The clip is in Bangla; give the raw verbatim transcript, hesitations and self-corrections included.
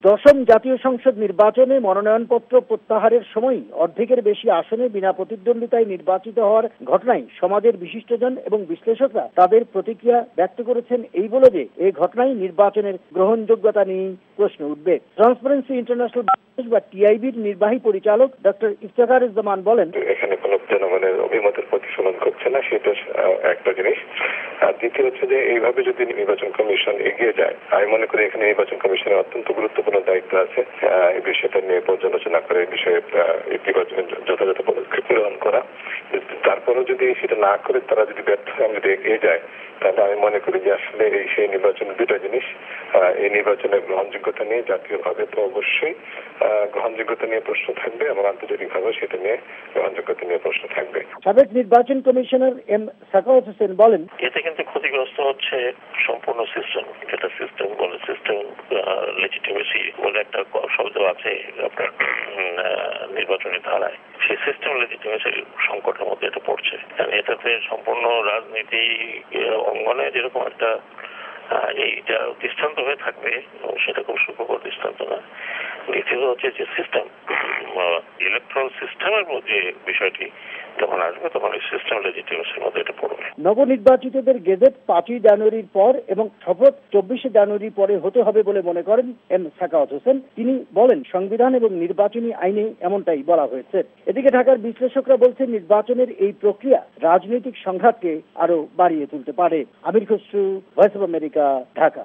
দশম জাতীয় সংসদ নির্বাচনে মনোনয়নপত্র প্রত্যাহারের সময় অর্ধেকের বেশি আসনে বিনা প্রতিদ্বন্দ্বিতায় নির্বাচিত হওয়ার ঘটনায় সমাজের বিশিষ্টজন এবং বিশ্লেষকরা তাদের প্রতিক্রিয়া ব্যক্ত করেছেন এই বলে যে এই ঘটনায় নির্বাচনের গ্রহণযোগ্যতা নিয়ে প্রশ্ন উঠবে। ট্রান্সপারেন্সি ইন্টারন্যাশনাল বা টিআইবির নির্বাহী পরিচালক ডক্টর ইফতেখারুজ্জামান বলেন, এখানে কোন জনগণের অভিমতের প্রতিফলন করছে না, সেটা একটা জিনিস। আর দ্বিতীয় হচ্ছে যে এইভাবে যদি নির্বাচন কমিশন এগিয়ে যায়, আমি মনে করি এখানে নির্বাচন কমিশনের অত্যন্ত গুরুত্বপূর্ণ দায়িত্ব আছে এই বিষয়টা নিয়ে পর্যালোচনা করে এই বিষয়ে নির্বাচনের যথাযথ পদক্ষেপ গ্রহণ করা। তারপরেও যদি সেটা না করে তারা যদি ব্যর্থ হয়, যদি এগিয়ে যায়, তাহলে আমি মনে করি যে আসলে এই সেই নির্বাচনের দুটা জিনিস, এই নির্বাচনের গ্রহণযোগ্যতা নিয়ে জাতীয়ভাবে তো অবশ্যই গ্রহণযোগ্যতা নিয়ে প্রশ্ন থাকবে এবং আন্তর্জাতিকভাবে সেটা নিয়ে গ্রহণযোগ্যতা নিয়ে প্রশ্ন থাকবে। সাবেক নির্বাচন কমিশনার এম সাখাওয়াত হোসেন বলেন, এতে কিন্তু ক্ষতিগ্রস্ত হচ্ছে সম্পূর্ণ সিস্টেম। যেটা সিস্টেম বলে, সিস্টেম লেজিটিমেসি বলে একটা শব্দ আছে আপনার নির্বাচনের ধারায়, সেই সিস্টেম লেজিটিমেসির সংকটের মধ্যে এটা পড়ছে। এটাতে সম্পূর্ণ রাজনীতি অঙ্গনে যেরকম একটা এইটা দৃষ্টান্ত হয়ে থাকবে, সেটা খুব সুখকর দৃষ্টান্ত না। দ্বিতীয়ত হচ্ছে যে সিস্টেম, ইলেকট্রাল সিস্টেমের মধ্যে বিষয়টি যখন আসবে তখন এই সিস্টেম লেজিটিমেসির মধ্যে এটা পড়বে। নবনির্বাচিতদের গেজেট পাঁচই জানুয়ারির পর এবং শপথ চব্বিশে জানুয়ারি পরে হতে হবে বলে মনে করেন এম সাখাওয়াত হোসেন। তিনি বলেন, সংবিধান এবং নির্বাচনী আইনে এমনটাই বলা হয়েছে। এদিকে ঢাকার বিশ্লেষকরা বলছেন নির্বাচনের এই প্রক্রিয়া রাজনৈতিক সংঘাতকে আরো বাড়িয়ে তুলতে পারে। Amir Khasru, voice of America, Dhaka.